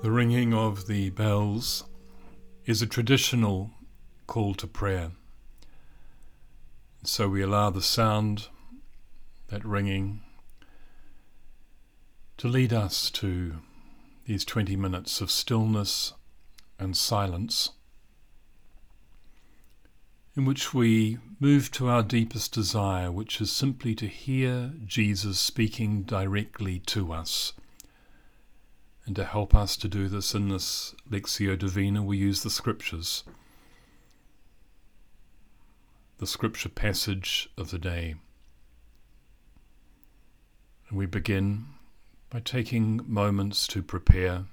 The ringing of the bells is a traditional call to prayer. So we allow the sound, that ringing, to lead us to these 20 minutes of stillness and silence, in which we move to our deepest desire, which is simply to hear Jesus speaking directly to us. And to help us to do this in this Lectio Divina, we use the Scriptures, the Scripture passage of the day. And we begin by taking moments to prepare,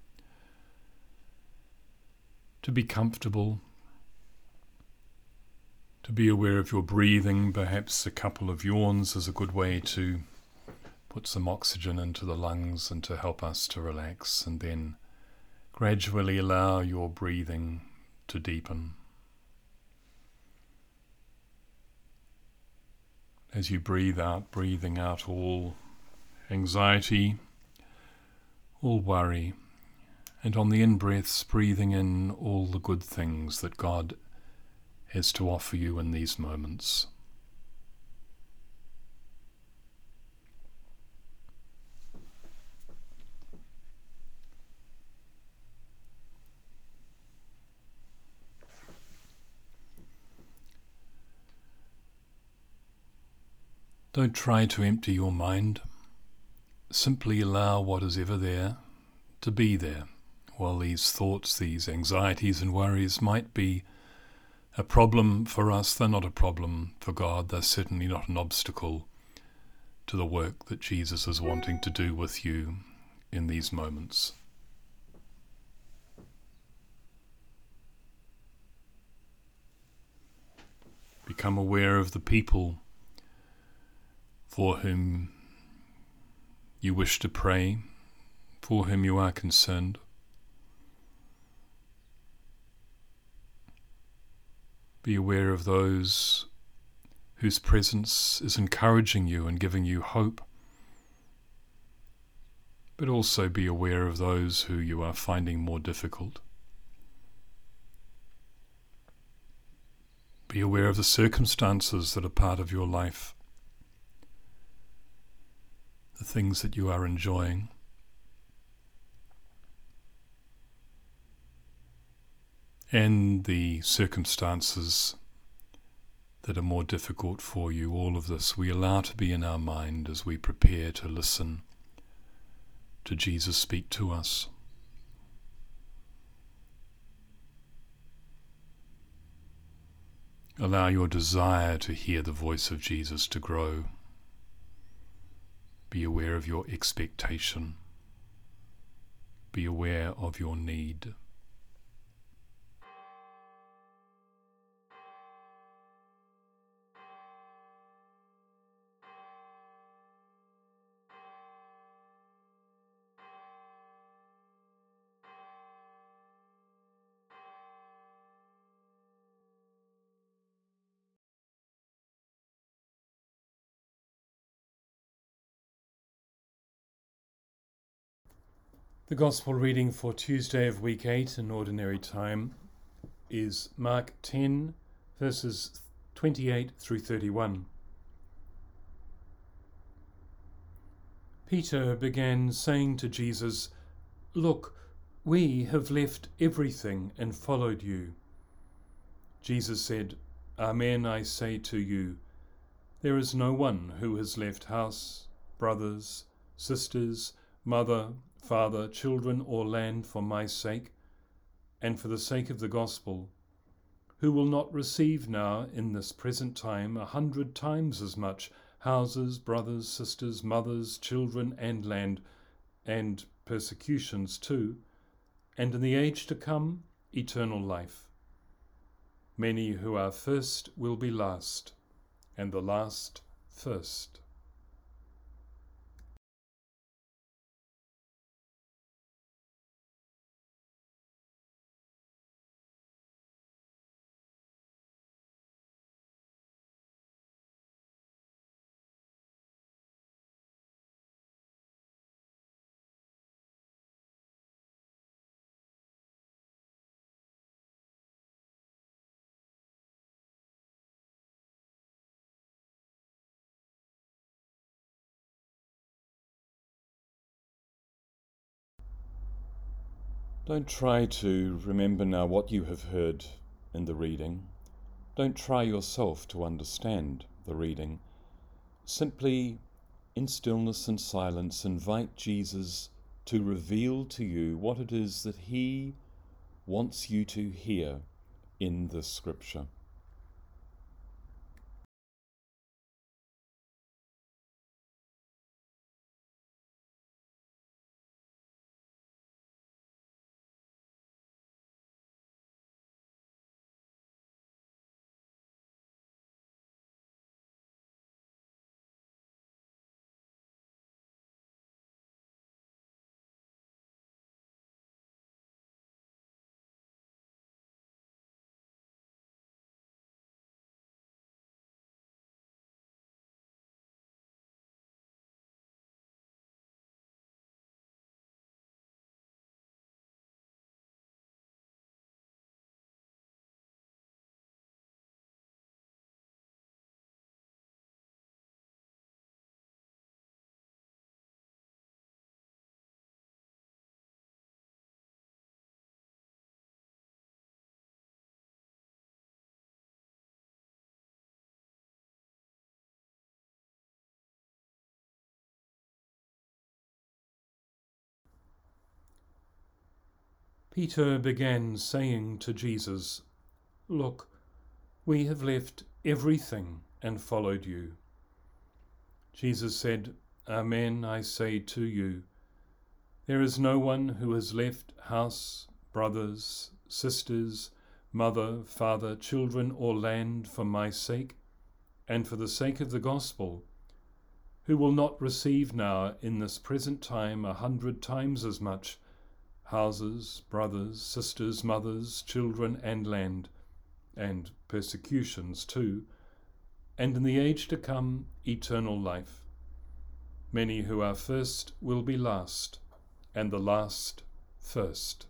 to be comfortable, to be aware of your breathing. Perhaps a couple of yawns is a good way to put some oxygen into the lungs and to help us to relax, and then gradually allow your breathing to deepen. As you breathe out, breathing out all anxiety, all worry, and on the in-breaths, breathing in all the good things that God has to offer you in these moments. Don't try to empty your mind. Simply allow what is ever there to be there. While these thoughts, these anxieties and worries might be a problem for us, they're not a problem for God. They're certainly not an obstacle to the work that Jesus is wanting to do with you in these moments. Become aware of the people for whom you wish to pray, for whom you are concerned. Be aware of those whose presence is encouraging you and giving you hope, but also be aware of those who you are finding more difficult. Be aware of the circumstances that are part of your life, the things that you are enjoying. And the circumstances that are more difficult for you. All of this we allow to be in our mind as we prepare to listen to Jesus speak to us. Allow your desire to hear the voice of Jesus to grow. Be aware of your expectation. Be aware of your need. The Gospel reading for Tuesday of week 8 in Ordinary Time is Mark 10, verses 28 through 31. Peter began saying to Jesus, "Look, we have left everything and followed you." Jesus said, "Amen, I say to you, there is no one who has left house, brothers, sisters, mother, father, children, or land for my sake, and for the sake of the gospel, who will not receive now in this present time 100 times as much houses, brothers, sisters, mothers, children, and land, and persecutions too, and in the age to come, eternal life. Many who are first will be last, and the last first." Don't try to remember now what you have heard in the reading. Don't try yourself to understand the reading. Simply, in stillness and silence, invite Jesus to reveal to you what it is that he wants you to hear in this scripture. Peter began saying to Jesus, "Look, we have left everything and followed you." Jesus said, "Amen, I say to you, there is no one who has left house, brothers, sisters, mother, father, children, or land for my sake, and for the sake of the gospel, who will not receive now in this present time 100 times as much, houses, brothers, sisters, mothers, children, and land, and persecutions too, and in the age to come eternal life. Many who are first will be last, and the last first."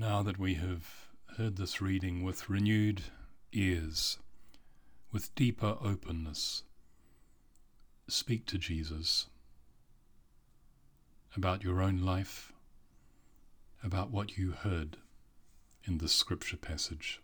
Now that we have heard this reading with renewed ears, with deeper openness, speak to Jesus about your own life, about what you heard in this scripture passage.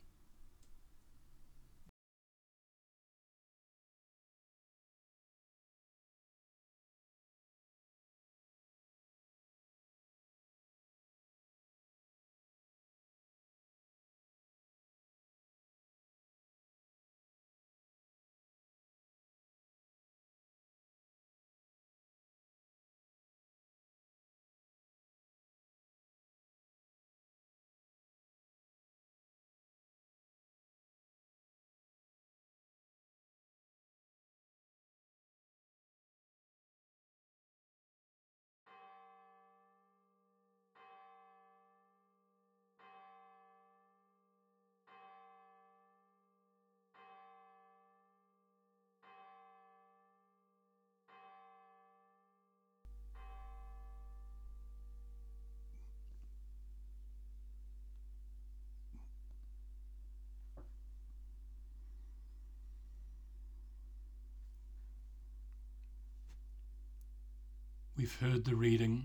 We've heard the reading,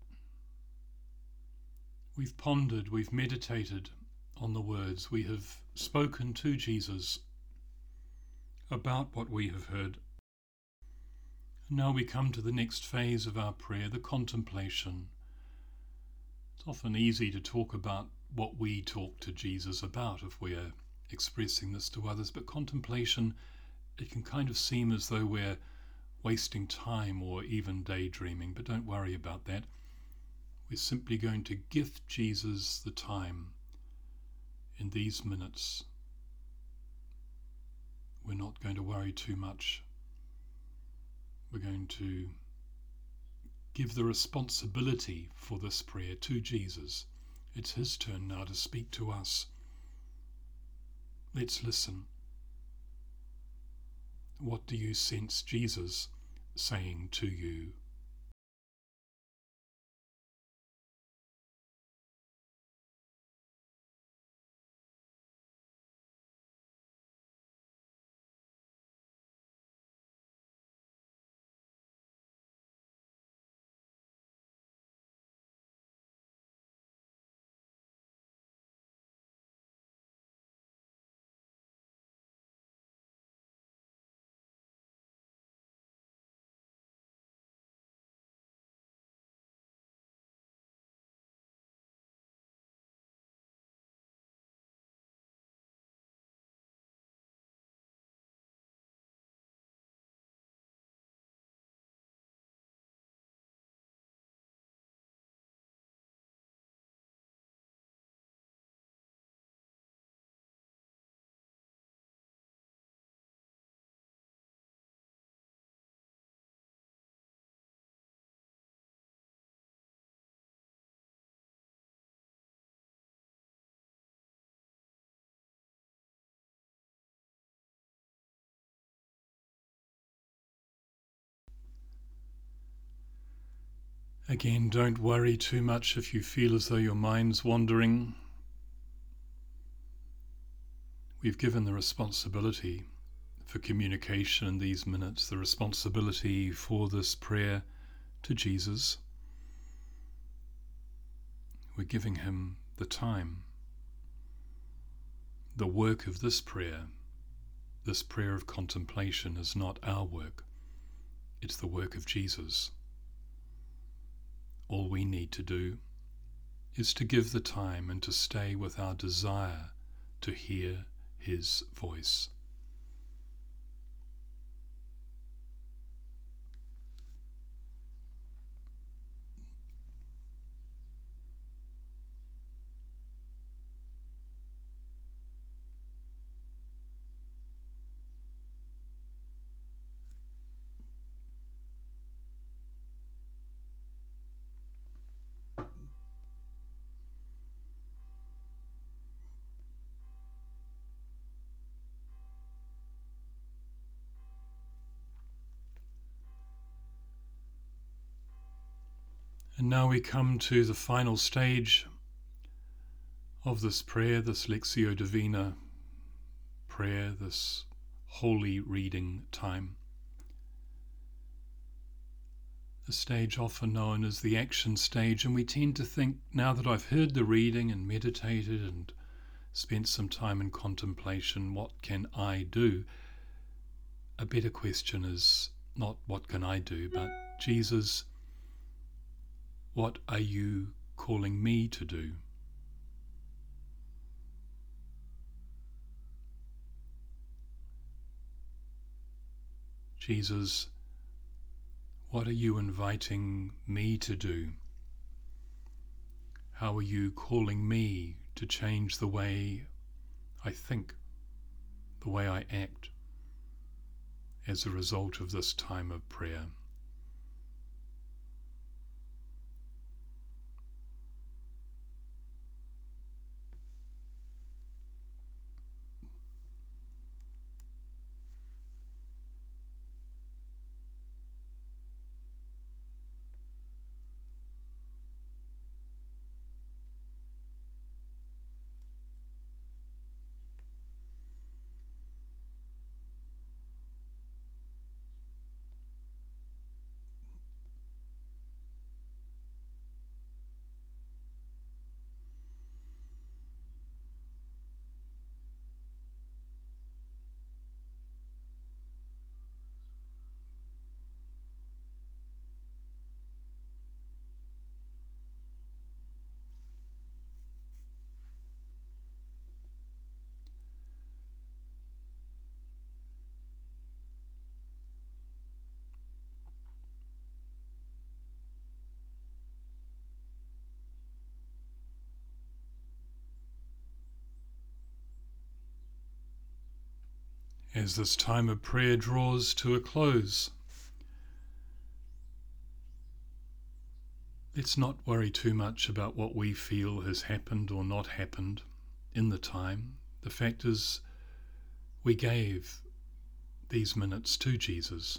we've pondered, we've meditated on the words, we have spoken to Jesus about what we have heard. And now we come to the next phase of our prayer, the contemplation. It's often easy to talk about what we talk to Jesus about if we're expressing this to others, but contemplation, it can kind of seem as though we're wasting time or even daydreaming, but don't worry about that. We're simply going to gift Jesus the time in these minutes. We're not going to worry too much. We're going to give the responsibility for this prayer to Jesus. It's his turn now to speak to us. Let's listen. What do you sense Jesus saying to you? Again, don't worry too much if you feel as though your mind's wandering. We've given the responsibility for communication in these minutes, the responsibility for this prayer to Jesus. We're giving him the time. The work of this prayer of contemplation, is not our work. It's the work of Jesus. All we need to do is to give the time and to stay with our desire to hear his voice. And now we come to the final stage of this prayer, this Lectio Divina prayer, this holy reading time. The stage often known as the action stage, and we tend to think, now that I've heard the reading and meditated and spent some time in contemplation, what can I do? A better question is not what can I do, but Jesus, what are you calling me to do? Jesus, what are you inviting me to do? How are you calling me to change the way I think, the way I act, as a result of this time of prayer? As this time of prayer draws to a close, let's not worry too much about what we feel has happened or not happened in the time. The fact is, we gave these minutes to Jesus.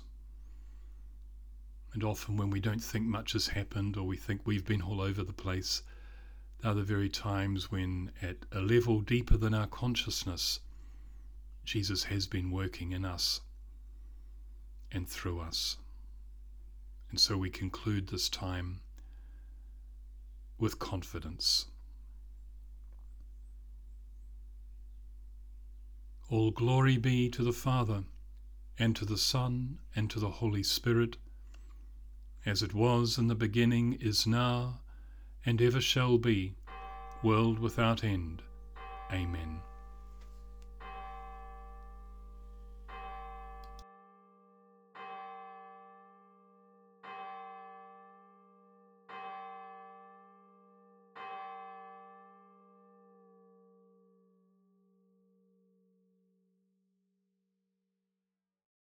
And often when we don't think much has happened, or we think we've been all over the place, they're the very times when, at a level deeper than our consciousness, Jesus has been working in us and through us. And so we conclude this time with confidence. All glory be to the Father, and to the Son, and to the Holy Spirit, as it was in the beginning, is now, and ever shall be, world without end. Amen.